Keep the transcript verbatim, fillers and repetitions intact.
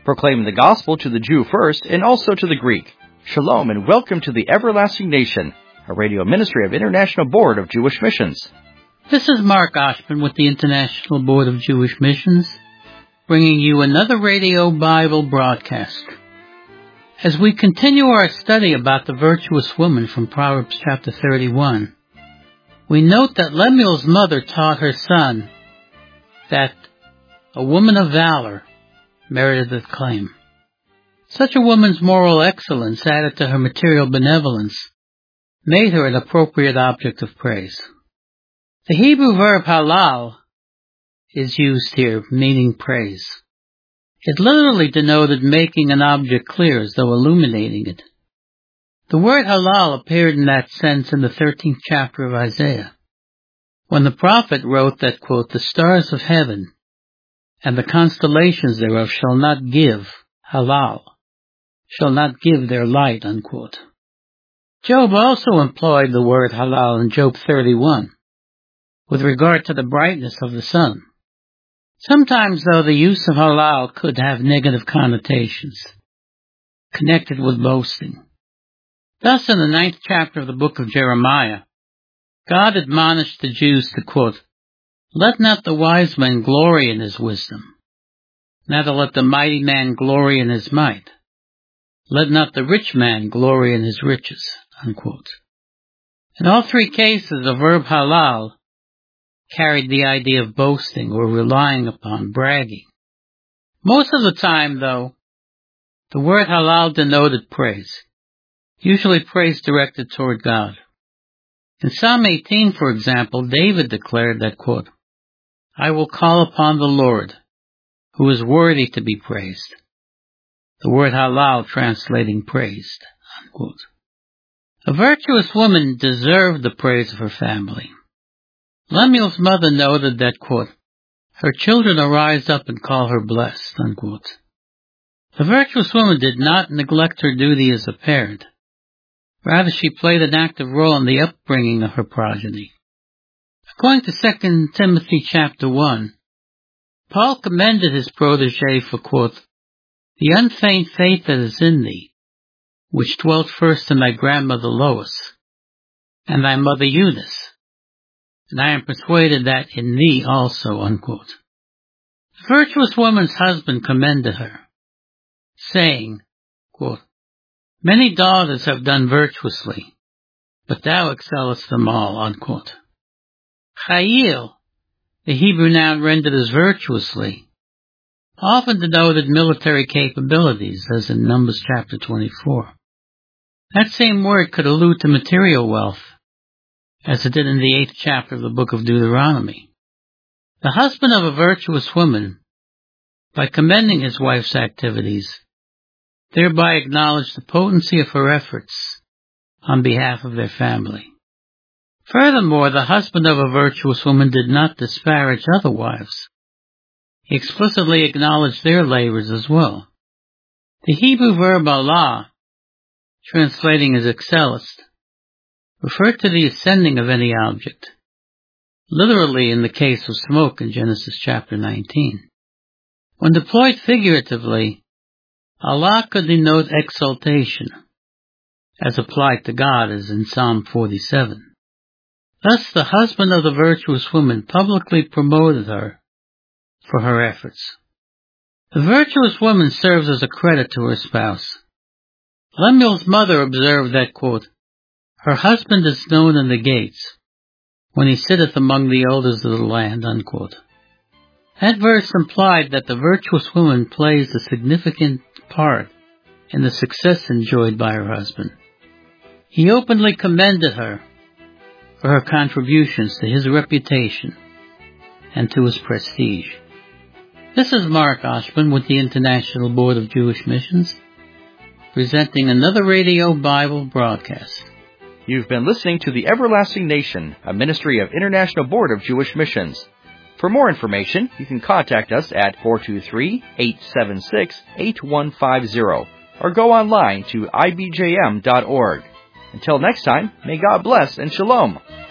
proclaiming the gospel to the Jew first and also to the Greek. Shalom and welcome to the Everlasting Nation, a radio ministry of International Board of Jewish Missions. This is Mark Oshman with the International Board of Jewish Missions, bringing you another radio Bible broadcast. As we continue our study about the virtuous woman from Proverbs chapter thirty-one, we note that Lemuel's mother taught her son that a woman of valor merited acclaim. Such a woman's moral excellence, added to her material benevolence, made her an appropriate object of praise. The Hebrew verb halal is used here, meaning praise. It literally denoted making an object clear as though illuminating it. The word halal appeared in that sense in the thirteenth chapter of Isaiah, when the prophet wrote that, quote, the stars of heaven and the constellations thereof shall not give halal, shall not give their light, unquote. Job also employed the word halal in Job thirty-one, with regard to the brightness of the sun. Sometimes, though, the use of halal could have negative connotations, connected with boasting. Thus, in the ninth chapter of the book of Jeremiah, God admonished the Jews to, quote, let not the wise man glory in his wisdom, neither let the mighty man glory in his might. Let not the rich man glory in his riches, unquote. In all three cases, the verb halal carried the idea of boasting or relying upon, bragging. Most of the time, though, the word halal denoted praise, usually praise directed toward God. In Psalm eighteen, for example, David declared that, quote, I will call upon the Lord, who is worthy to be praised. The word halal translating praised, unquote. A virtuous woman deserved the praise of her family. Lemuel's mother noted that, quote, her children arise up and call her blessed, unquote. The virtuous woman did not neglect her duty as a parent. Rather, she played an active role in the upbringing of her progeny. According to Second Timothy chapter one, Paul commended his protege for, quote, the unfeigned faith that is in thee, which dwelt first in thy grandmother Lois, and thy mother Eunice, and I am persuaded that in thee also, unquote. The virtuous woman's husband commended her, saying, quote, many daughters have done virtuously, but thou excellest them all, unquote. Chayil, the Hebrew noun rendered as virtuously, often denoted military capabilities, as in Numbers chapter twenty-four. That same word could allude to material wealth, as it did in the eighth chapter of the book of Deuteronomy. The husband of a virtuous woman, by commending his wife's activities, thereby acknowledged the potency of her efforts on behalf of their family. Furthermore, the husband of a virtuous woman did not disparage other wives. He explicitly acknowledged their labors as well. The Hebrew verb Allah, translating as excellest, referred to the ascending of any object, literally in the case of smoke in Genesis chapter nineteen. When deployed figuratively, Allah could denote exaltation, as applied to God as in Psalm forty-seven. Thus, the husband of the virtuous woman publicly promoted her for her efforts. The virtuous woman serves as a credit to her spouse. Lemuel's mother observed that, quote, her husband is known in the gates, when he sitteth among the elders of the land, unquote. That verse implied that the virtuous woman plays a significant part in the success enjoyed by her husband. He openly commended her for her contributions to his reputation and to his prestige. This is Mark Oshman with the International Board of Jewish Missions, presenting another radio Bible broadcast. You've been listening to the Everlasting Nation, a ministry of International Board of Jewish Missions. For more information, you can contact us at four two three, eight seven six, eight one five zero or go online to I B J M dot org. Until next time, may God bless and shalom.